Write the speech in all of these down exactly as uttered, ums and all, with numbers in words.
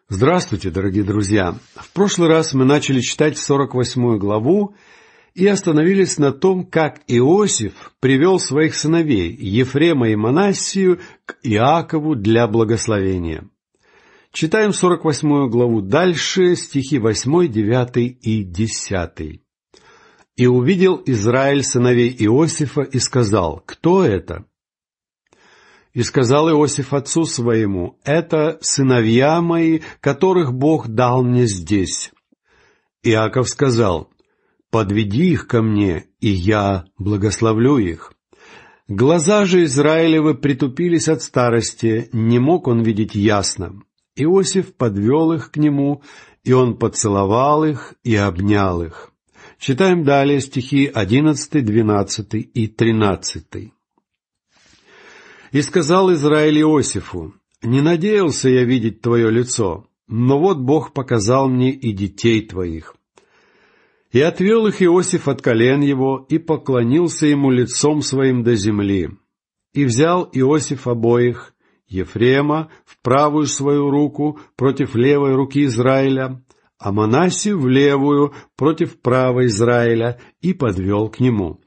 Здравствуйте, дорогие друзья! В прошлый раз мы начали читать сорок восьмую главу и остановились на том, как Иосиф привел своих сыновей Ефрема и Манассию к Иакову для благословения. Читаем сорок восьмую главу дальше, стихи восемь, девять и десять. «И увидел Израиль сыновей Иосифа и сказал: Кто это? И сказал Иосиф отцу своему: Это сыновья мои, которых Бог дал мне здесь. Иаков сказал: Подведи их ко мне, и я благословлю их. Глаза же Израилевы притупились от старости, не мог он видеть ясно. Иосиф подвел их к нему, и он поцеловал их и обнял их». Читаем далее стихи одиннадцатый, двенадцатый и тринадцатый. «И сказал Израиль Иосифу: Не надеялся я видеть твое лицо, но вот Бог показал мне и детей твоих. И отвел их Иосиф от колен его, и поклонился ему лицом своим до земли. И взял Иосиф обоих, Ефрема в правую свою руку против левой руки Израиля, а Манассию в левую против правой Израиля, и подвел к нему».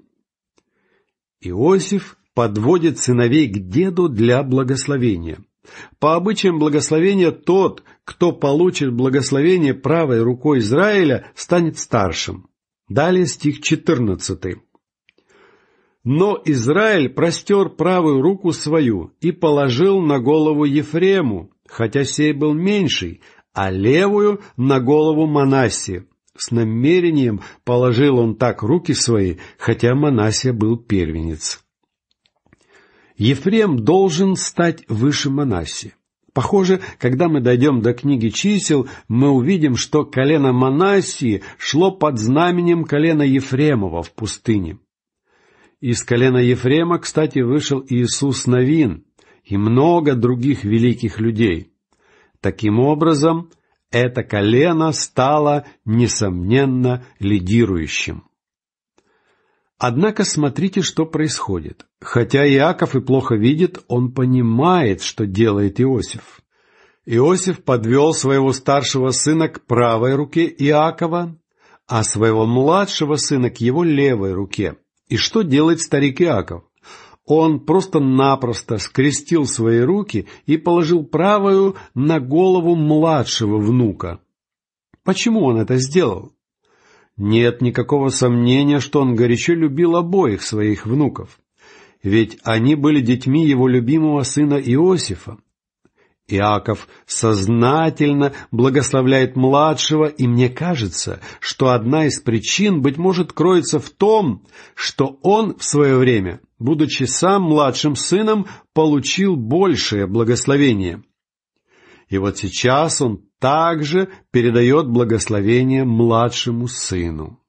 Иосиф подводит сыновей к деду для благословения. По обычаям благословения, тот, кто получит благословение правой рукой Израиля, станет старшим. Далее стих четырнадцатый. «Но Израиль простер правую руку свою и положил на голову Ефрему, хотя сей был меньший, а левую на голову Манассии. С намерением положил он так руки свои, хотя Манассия был первенец». Ефрем должен стать выше Манассии. Похоже, когда мы дойдем до книги чисел, мы увидим, что колено Манассии шло под знаменем колена Ефремова в пустыне. Из колена Ефрема, кстати, вышел Иисус Навин и много других великих людей. Таким образом, это колено стало, несомненно, лидирующим. Однако смотрите, что происходит. Хотя Иаков и плохо видит, он понимает, что делает Иосиф. Иосиф подвел своего старшего сына к правой руке Иакова, а своего младшего сына к его левой руке. И что делает старик Иаков? Он просто-напросто скрестил свои руки и положил правую на голову младшего внука. Почему он это сделал? Нет никакого сомнения, что он горячо любил обоих своих внуков, ведь они были детьми его любимого сына Иосифа. Иаков сознательно благословляет младшего, и мне кажется, что одна из причин, быть может, кроется в том, что он в свое время, будучи сам младшим сыном, получил большее благословение. И вот сейчас он также передает благословение младшему сыну.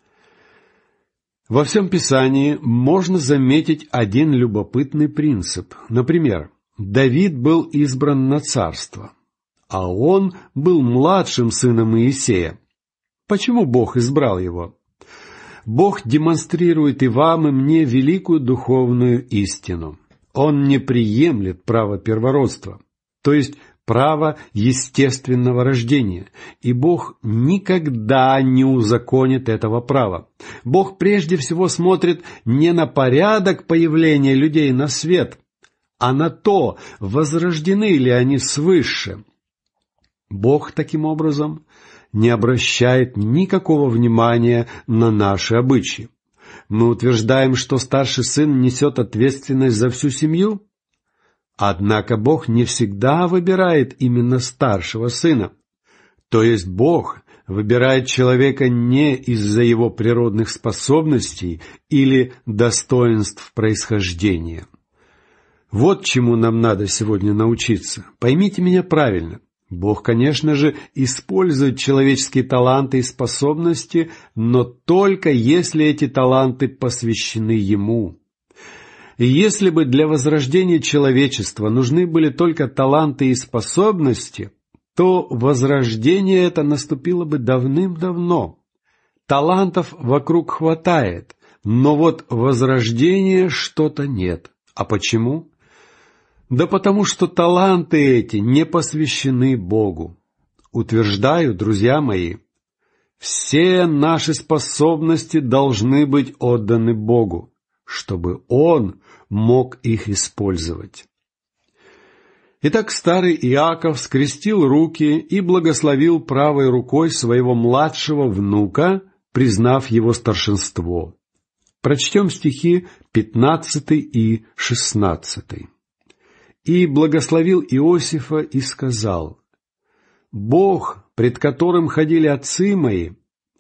Во всем Писании можно заметить один любопытный принцип. Например, Давид был избран на царство, а он был младшим сыном Иисея. Почему Бог избрал его? Бог демонстрирует и вам, и мне великую духовную истину. Он не приемлет право первородства, то есть право естественного рождения, и Бог никогда не узаконит этого права. Бог прежде всего смотрит не на порядок появления людей на свет, а на то, возрождены ли они свыше. Бог, таким образом, не обращает никакого внимания на наши обычаи. Мы утверждаем, что старший сын несет ответственность за всю семью. Однако Бог не всегда выбирает именно старшего сына. То есть Бог выбирает человека не из-за его природных способностей или достоинств происхождения. Вот чему нам надо сегодня научиться. Поймите меня правильно. Бог, конечно же, использует человеческие таланты и способности, но только если эти таланты посвящены Ему. И если бы для возрождения человечества нужны были только таланты и способности, то возрождение это наступило бы давным-давно. Талантов вокруг хватает, но вот возрождения что-то нет. А почему? Да потому что таланты эти не посвящены Богу. Утверждаю, друзья мои, все наши способности должны быть отданы Богу, чтобы Он мог их использовать. Итак, старый Иаков скрестил руки и благословил правой рукой своего младшего внука, признав его старшинство. Прочтем стихи пятнадцатый и шестнадцатый. «И благословил Иосифа и сказал: Бог, пред которым ходили отцы мои,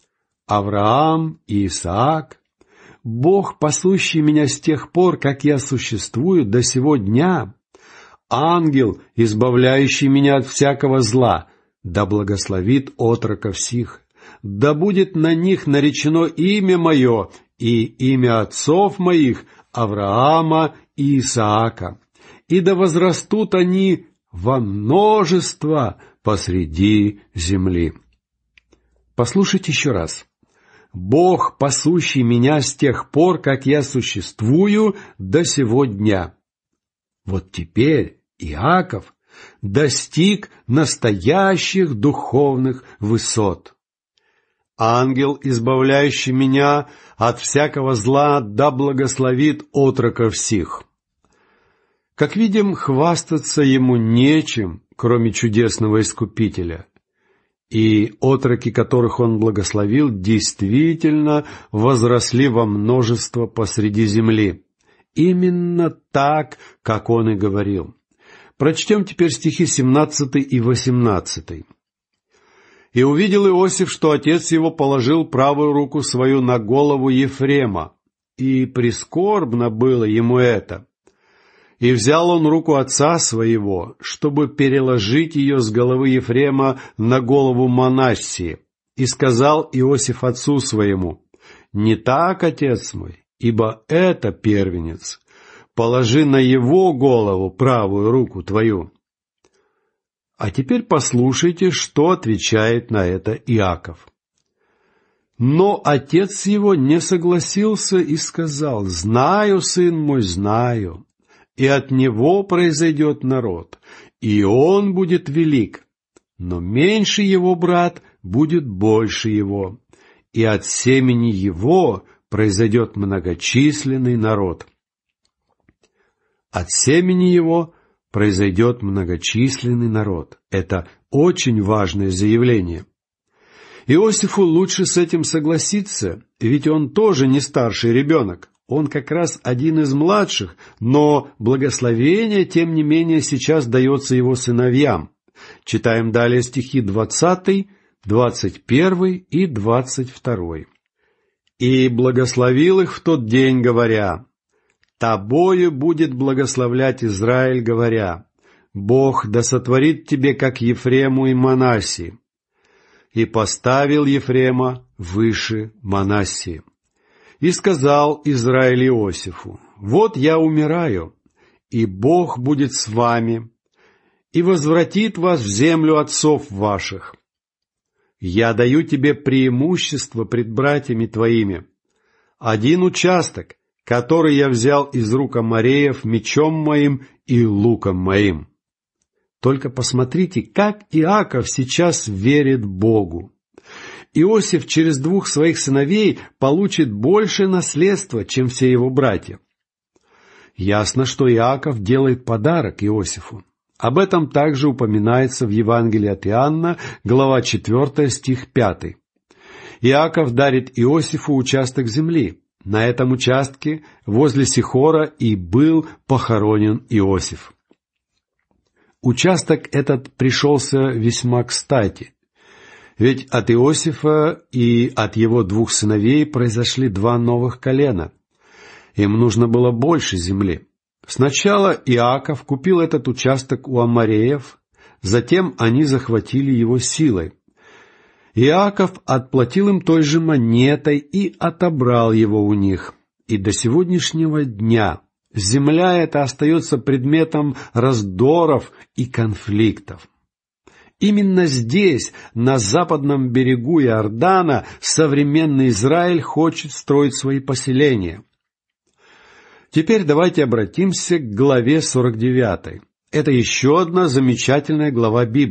Авраам и Исаак, Бог, пасущий меня с тех пор, как я существую до сего дня, ангел, избавляющий меня от всякого зла, да благословит отроков сих, да будет на них наречено имя мое и имя отцов моих, Авраама и Исаака, и да возрастут они во множество посреди земли». Послушайте еще раз. «Бог, пасущий меня с тех пор, как я существую до сего дня». Вот теперь Иаков достиг настоящих духовных высот. «Ангел, избавляющий меня от всякого зла, да благословит отроков сих». Как видим, хвастаться ему нечем, кроме чудесного Искупителя. И отроки, которых он благословил, действительно возросли во множество посреди земли. Именно так, как он и говорил. Прочтем теперь стихи семнадцатый и восемнадцатый. «И увидел Иосиф, что отец его положил правую руку свою на голову Ефрема, и прискорбно было ему это. И взял он руку отца своего, чтобы переложить ее с головы Ефрема на голову Манассии. И сказал Иосиф отцу своему: Не так, отец мой, ибо это первенец. Положи на его голову правую руку твою». А теперь послушайте, что отвечает на это Иаков. «Но отец его не согласился и сказал: Знаю, сын мой, знаю, и от него произойдет народ, и он будет велик, но меньший его брат будет больше его, и от семени его произойдет многочисленный народ». От семени его произойдет многочисленный народ. Это очень важное заявление. Иосифу лучше с этим согласиться, ведь он тоже не старший ребенок. Он как раз один из младших, но благословение, тем не менее, сейчас дается его сыновьям. Читаем далее стихи двадцатый, двадцать первый и двадцать второй. «И благословил их в тот день, говоря: Тобою будет благословлять Израиль, говоря: Бог да сотворит тебе, как Ефрему и Манассии. И поставил Ефрема выше Манассии. И сказал Израиль Иосифу: Вот я умираю, и Бог будет с вами, и возвратит вас в землю отцов ваших. Я даю тебе преимущество пред братьями твоими. Один участок, который я взял из рук амореев мечом моим и луком моим». Только посмотрите, как Иаков сейчас верит Богу. Иосиф через двух своих сыновей получит больше наследства, чем все его братья. Ясно, что Иаков делает подарок Иосифу. Об этом также упоминается в Евангелии от Иоанна, глава четвертая, стих пятый. Иаков дарит Иосифу участок земли. На этом участке возле Сихора и был похоронен Иосиф. Участок этот пришелся весьма кстати, ведь от Иосифа и от его двух сыновей произошли два новых колена. Им нужно было больше земли. Сначала Иаков купил этот участок у амореев, затем они захватили его силой. Иаков отплатил им той же монетой и отобрал его у них. И до сегодняшнего дня земля эта остается предметом раздоров и конфликтов. Именно здесь, на западном берегу Иордана, современный Израиль хочет строить свои поселения. Теперь давайте обратимся к главе сорок девятой. Это еще одна замечательная глава Библии.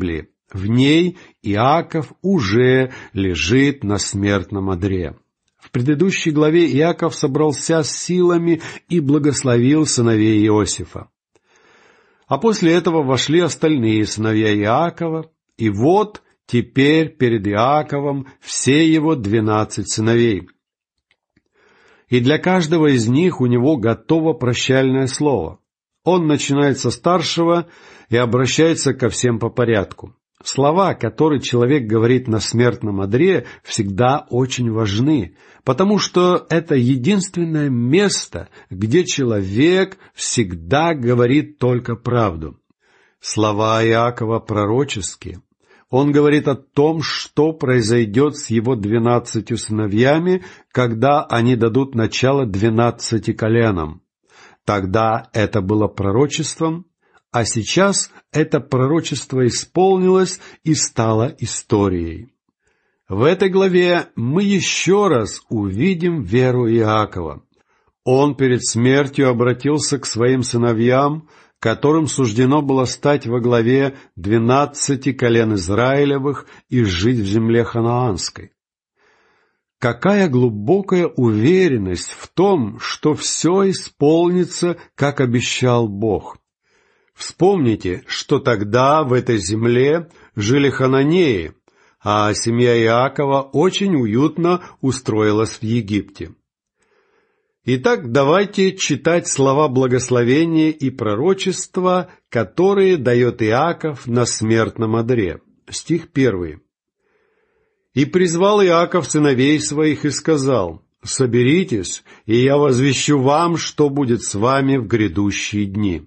В ней Иаков уже лежит на смертном одре. В предыдущей главе Иаков собрался с силами и благословил сыновей Иосифа. А после этого вошли остальные сыновья Иакова, и вот теперь перед Иаковом все его двенадцать сыновей. И для каждого из них у него готово прощальное слово. Он начинает со старшего и обращается ко всем по порядку. Слова, которые человек говорит на смертном одре, всегда очень важны, потому что это единственное место, где человек всегда говорит только правду. Слова Иакова пророческие. Он говорит о том, что произойдет с его двенадцатью сыновьями, когда они дадут начало двенадцати коленам. Тогда это было пророчеством, а сейчас это пророчество исполнилось и стало историей. В этой главе мы еще раз увидим веру Иакова. Он перед смертью обратился к своим сыновьям, которым суждено было стать во главе двенадцати колен Израилевых и жить в земле ханаанской. Какая глубокая уверенность в том, что все исполнится, как обещал Бог. Вспомните, что тогда в этой земле жили хананеи, а семья Иакова очень уютно устроилась в Египте. Итак, давайте читать слова благословения и пророчества, которые дает Иаков на смертном одре. Стих первый. «И призвал Иаков сыновей своих и сказал: соберитесь, и я возвещу вам, что будет с вами в грядущие дни».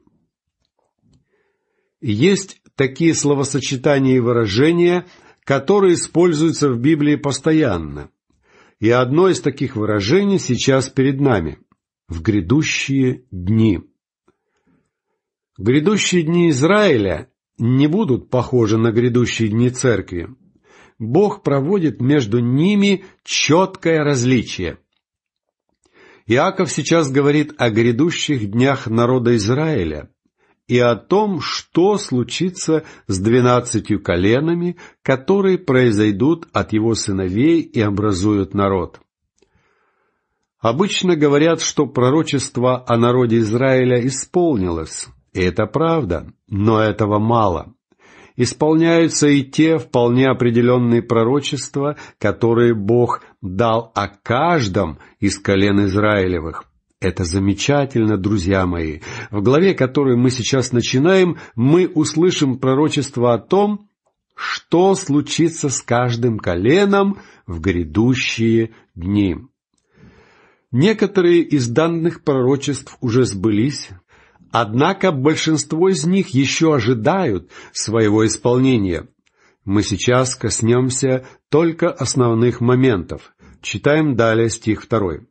Есть такие словосочетания и выражения, которые используются в Библии постоянно. И одно из таких выражений сейчас перед нами – в грядущие дни. Грядущие дни Израиля не будут похожи на грядущие дни церкви. Бог проводит между ними четкое различие. Иаков сейчас говорит о грядущих днях народа Израиля и о том, что случится с двенадцатью коленами, которые произойдут от его сыновей и образуют народ. Обычно говорят, что пророчество о народе Израиля исполнилось, и это правда, но этого мало. Исполняются и те вполне определенные пророчества, которые Бог дал о каждом из колен Израилевых. Это замечательно, друзья мои. В главе, которую мы сейчас начинаем, мы услышим пророчество о том, что случится с каждым коленом в грядущие дни. Некоторые из данных пророчеств уже сбылись, однако большинство из них еще ожидают своего исполнения. Мы сейчас коснемся только основных моментов. Читаем далее стих второй.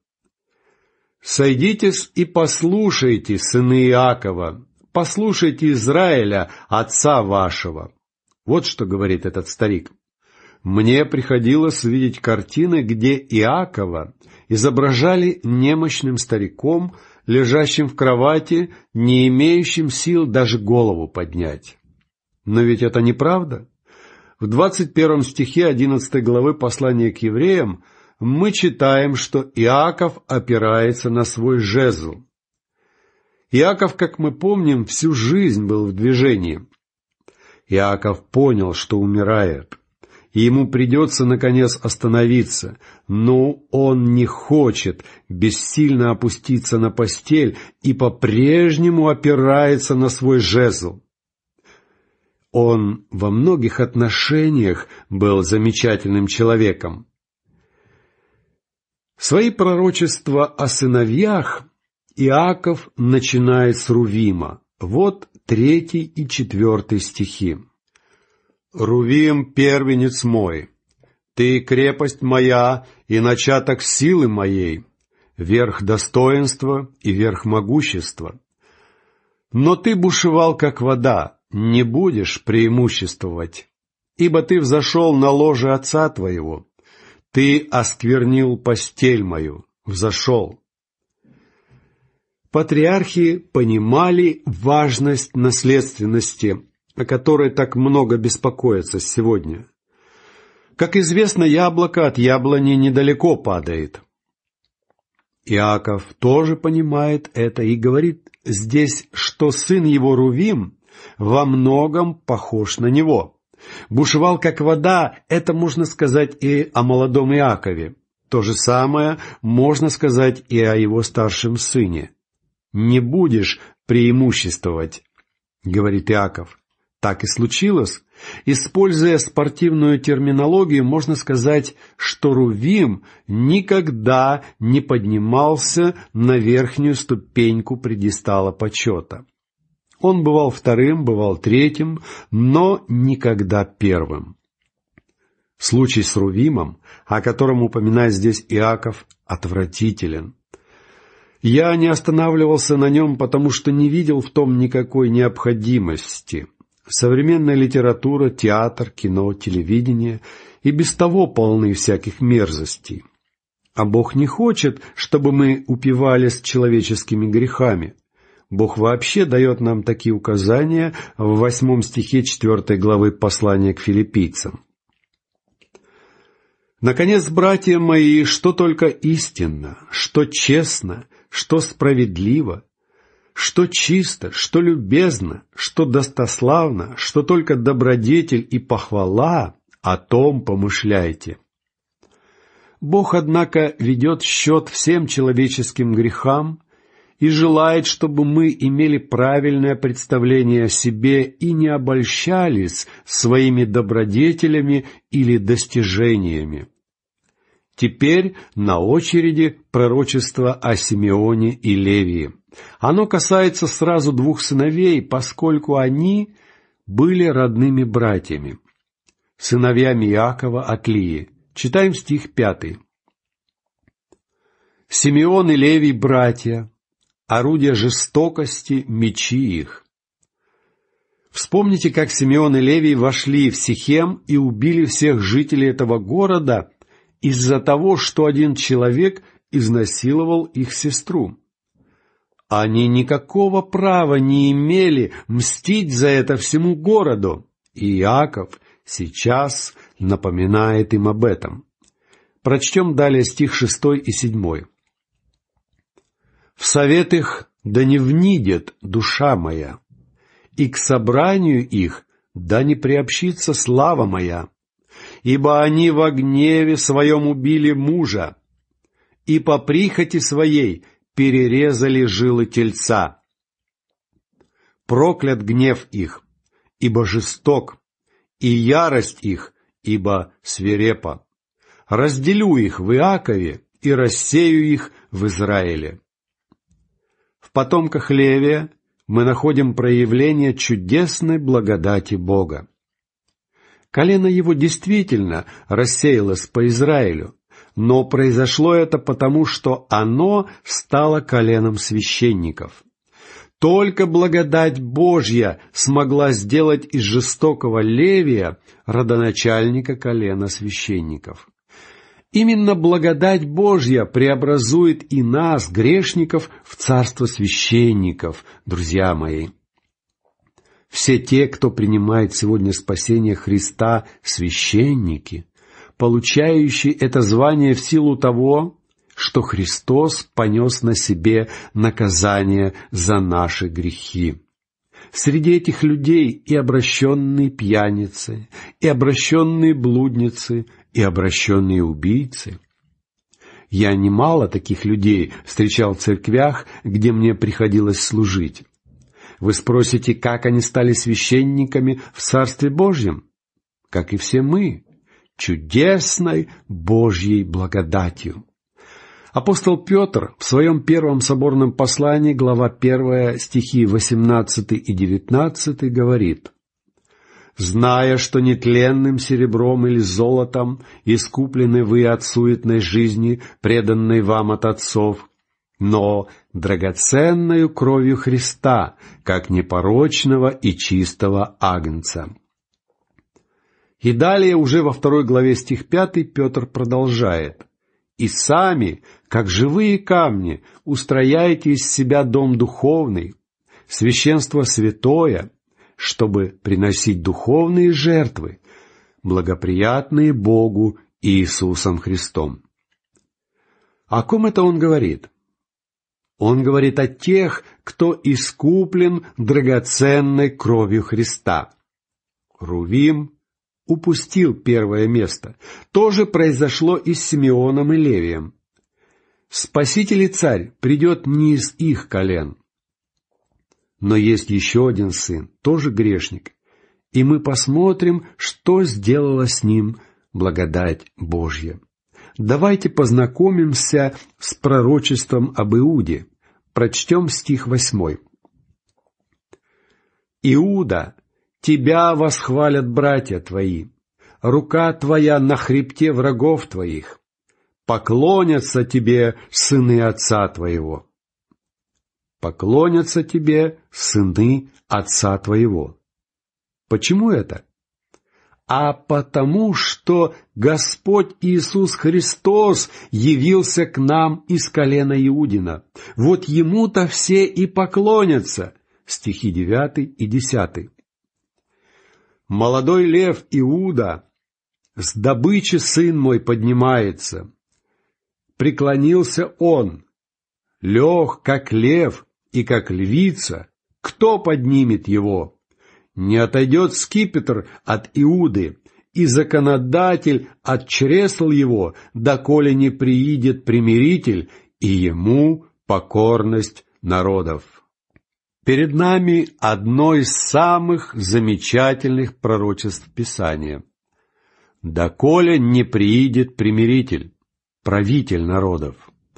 «Сойдитесь и послушайте, сыны Иакова, послушайте Израиля, отца вашего». Вот что говорит этот старик. «Мне приходилось видеть картины, где Иакова изображали немощным стариком, лежащим в кровати, не имеющим сил даже голову поднять. Но ведь это неправда. В двадцать первом стихе одиннадцатой главы послания к евреям мы читаем, что Иаков опирается на свой жезл. Иаков, как мы помним, всю жизнь был в движении. Иаков понял, что умирает, и ему придется, наконец, остановиться, но он не хочет бессильно опуститься на постель и по-прежнему опирается на свой жезл. Он во многих отношениях был замечательным человеком. Свои пророчества о сыновьях Иаков начинает с Рувима. Вот третий и четвертый стихи. «Рувим, первенец мой, ты крепость моя и начаток силы моей, верх достоинства и верх могущества. Но ты бушевал, как вода, не будешь преимуществовать, ибо ты взошел на ложе отца твоего, ты осквернил постель мою, взошел». Патриархи понимали важность наследственности, о которой так много беспокоятся сегодня. Как известно, яблоко от яблони недалеко падает. Иаков тоже понимает это и говорит здесь, что сын его Рувим во многом похож на него. Бушевал как вода, это можно сказать и о молодом Иакове. То же самое можно сказать и о его старшем сыне. «Не будешь преимуществовать», — говорит Иаков. Так и случилось. Используя спортивную терминологию, можно сказать, что Рувим никогда не поднимался на верхнюю ступеньку пьедестала почета. Он бывал вторым, бывал третьим, но никогда первым. Случай с Рувимом, о котором упоминает здесь Иаков, отвратителен. Я не останавливался на нем, потому что не видел в том никакой необходимости. Современная литература, театр, кино, телевидение и без того полны всяких мерзостей. А Бог не хочет, чтобы мы упивались человеческими грехами. Бог вообще дает нам такие указания в восьмом стихе четвертой главы послания к филиппийцам. «Наконец, братья мои, что только истинно, что честно, что справедливо, что чисто, что любезно, что достославно, что только добродетель и похвала, о том помышляйте». Бог, однако, ведет счет всем человеческим грехам и желает, чтобы мы имели правильное представление о себе и не обольщались своими добродетелями или достижениями. Теперь на очереди пророчество о Симеоне и Левии. Оно касается сразу двух сыновей, поскольку они были родными братьями, сыновьями Иакова от Лии. Читаем стих пятый. «Симеон и Левий — братья, орудия жестокости — мечи их». Вспомните, как Симеон и Левий вошли в Сихем и убили всех жителей этого города из-за того, что один человек изнасиловал их сестру. Они никакого права не имели мстить за это всему городу, и Иаков сейчас напоминает им об этом. Прочтем далее стих шестой и седьмой. «В совет их да не внидет душа моя, и к собранию их да не приобщится слава моя, ибо они во гневе своем убили мужа, и по прихоти своей перерезали жилы тельца. Проклят гнев их, ибо жесток, и ярость их, ибо свирепа. Разделю их в Иакове и рассею их в Израиле». В потомках Левия мы находим проявление чудесной благодати Бога. Колено его действительно рассеялось по Израилю, но произошло это потому, что оно стало коленом священников. Только благодать Божья смогла сделать из жестокого Левия родоначальника колена священников. Именно благодать Божья преобразует и нас, грешников, в царство священников, друзья мои. Все те, кто принимает сегодня спасение Христа, священники, получающие это звание в силу того, что Христос понес на себе наказание за наши грехи. Среди этих людей и обращенные пьяницы, и обращенные блудницы, и обращенные убийцы. Я немало таких людей встречал в церквях, где мне приходилось служить. Вы спросите, как они стали священниками в Царстве Божьем? Как и все мы, чудесной Божьей благодатью. Апостол Петр в своем первом соборном послании, глава первая, стихи восемнадцатый и девятнадцатый, говорит: «Зная, что нетленным серебром или золотом искуплены вы от суетной жизни, преданной вам от отцов, но драгоценною кровью Христа, как непорочного и чистого агнца». И далее, уже во второй главе, стих пятый, Петр продолжает: «И сами, как живые камни, устрояйте из себя дом духовный, священство святое, чтобы приносить духовные жертвы, благоприятные Богу Иисусом Христом. О ком это он говорит? Он говорит о тех, кто искуплен драгоценной кровью Христа. Рувим упустил первое место. То же произошло и с Симеоном и Левием. Спаситель и царь придет не из их колен. Но есть еще один сын, тоже грешник, и мы посмотрим, что сделала с ним благодать Божья. Давайте познакомимся с пророчеством об Иуде. Прочтем стих восьмой. «Иуда, тебя восхвалят братья твои, рука твоя на хребте врагов твоих, поклонятся тебе сыны отца твоего». Поклонятся тебе сыны отца твоего. Почему это? А потому что Господь Иисус Христос явился к нам из колена Иудина. Вот Ему-то все и поклонятся. Стихи девятый и десятый. Молодой лев Иуда, с добычи сын мой поднимается. Преклонился он, лег, как лев, и как львица. Кто поднимет его? Не отойдет скипетр от Иуды, и законодатель от чресл его, доколе не приидет примиритель, и ему покорность народов. Перед нами одно из самых замечательных пророчеств Писания. Доколе не приидет примиритель, правитель народов.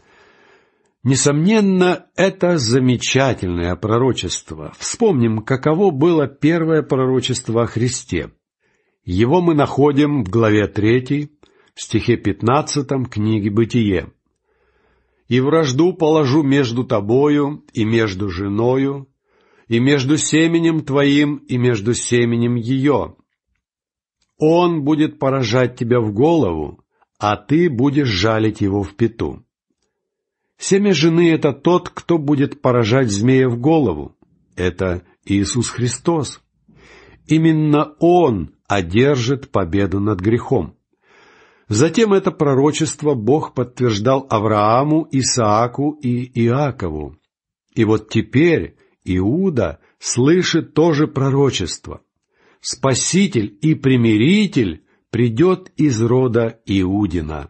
Несомненно, это замечательное пророчество. Вспомним, каково было первое пророчество о Христе. Его мы находим в главе третьей, в стихе пятнадцатом книги «Бытие». «И вражду положу между тобою и между женою, и между семенем твоим и между семенем ее. Он будет поражать тебя в голову, а ты будешь жалить его в пяту». Семя жены — это тот, кто будет поражать змея в голову. Это Иисус Христос. Именно Он одержит победу над грехом. Затем это пророчество Бог подтверждал Аврааму, Исааку и Иакову. И вот теперь Иуда слышит то же пророчество. Спаситель и примиритель придет из рода Иудина.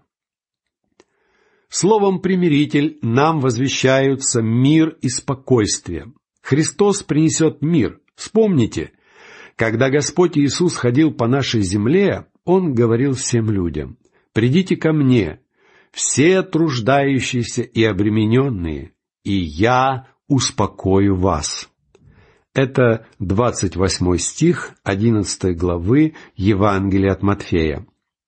Словом «примиритель» нам возвещаются мир и спокойствие. Христос принесет мир. Вспомните, когда Господь Иисус ходил по нашей земле, Он говорил всем людям: «Придите ко мне, все труждающиеся и обремененные, и я успокою вас». Это двадцать восьмой стих одиннадцатой главы Евангелия от Матфея.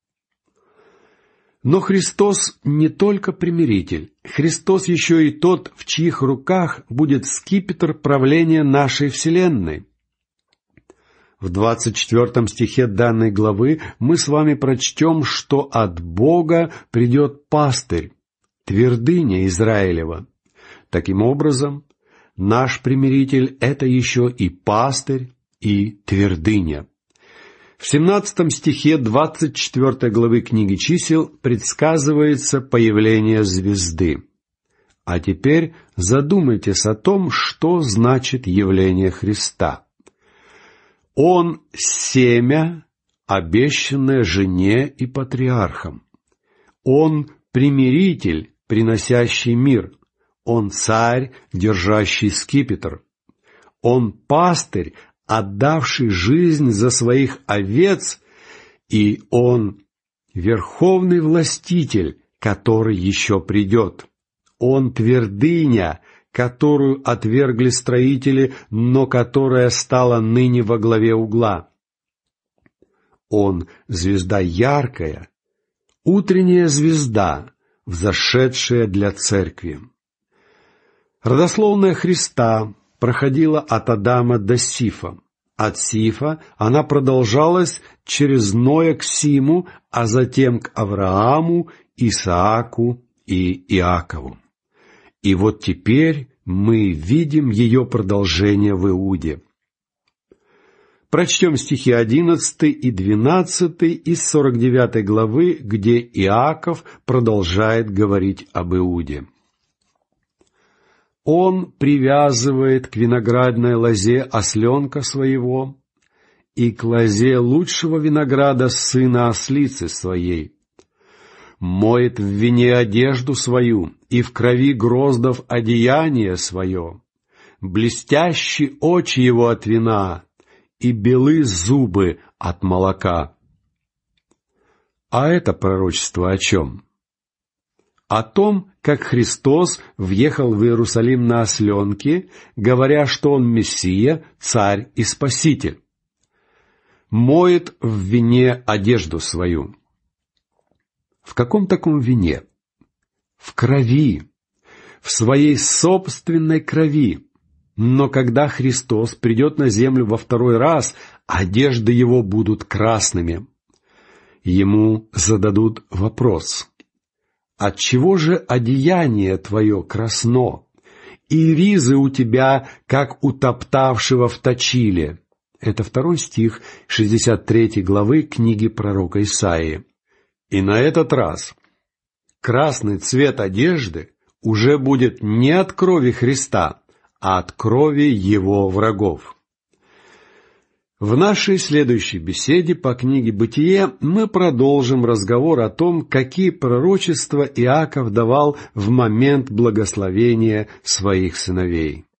Но Христос не только примиритель, Христос еще и тот, в чьих руках будет скипетр правления нашей вселенной. В двадцать четвертом стихе данной главы мы с вами прочтем, что от Бога придет пастырь, твердыня Израилева. Таким образом, наш примиритель — это еще и пастырь, и твердыня. В семнадцатом стихе двадцать четвёртой главы книги «Чисел» предсказывается появление звезды. А теперь задумайтесь о том, что значит явление Христа. Он — семя, обещанное жене и патриархам. Он — примиритель, приносящий мир. Он — царь, держащий скипетр. Он — пастырь, отдавший жизнь за своих овец, и Он — верховный властитель, который еще придет. Он — твердыня, которую отвергли строители, но которая стала ныне во главе угла. Он — звезда яркая, утренняя звезда, взошедшая для церкви. Родословная Христа проходила от Адама до Сифа. От Сифа она продолжалась через Ноя к Симу, а затем к Аврааму, Исааку и Иакову. И вот теперь мы видим ее продолжение в Иуде. Прочтем стихи одиннадцатый и двенадцатый из сорок девятой главы, где Иаков продолжает говорить об Иуде. «Он привязывает к виноградной лозе осленка своего и к лозе лучшего винограда сына ослицы своей. Моет в вине одежду свою и в крови гроздов одеяние свое. Блестящие очи его от вина и белы зубы от молока». А это пророчество о чем? О том, как Христос въехал в Иерусалим на осленке, говоря, что Он Мессия, Царь и Спаситель. Моет в вине одежду свою. В каком таком вине? В крови, в своей собственной крови. Но когда Христос придет на землю во второй раз, одежды Его будут красными. Ему зададут вопрос: «Отчего же одеяние твое красно, и ризы у тебя, как утоптавшего в точиле?» Это второй стих шестьдесят третьей главы книги пророка Исаии. И на этот раз красный цвет одежды уже будет не от крови Христа, а от крови Его врагов. В нашей следующей беседе по книге «Бытие» мы продолжим разговор о том, какие пророчества Иаков давал в момент благословения своих сыновей.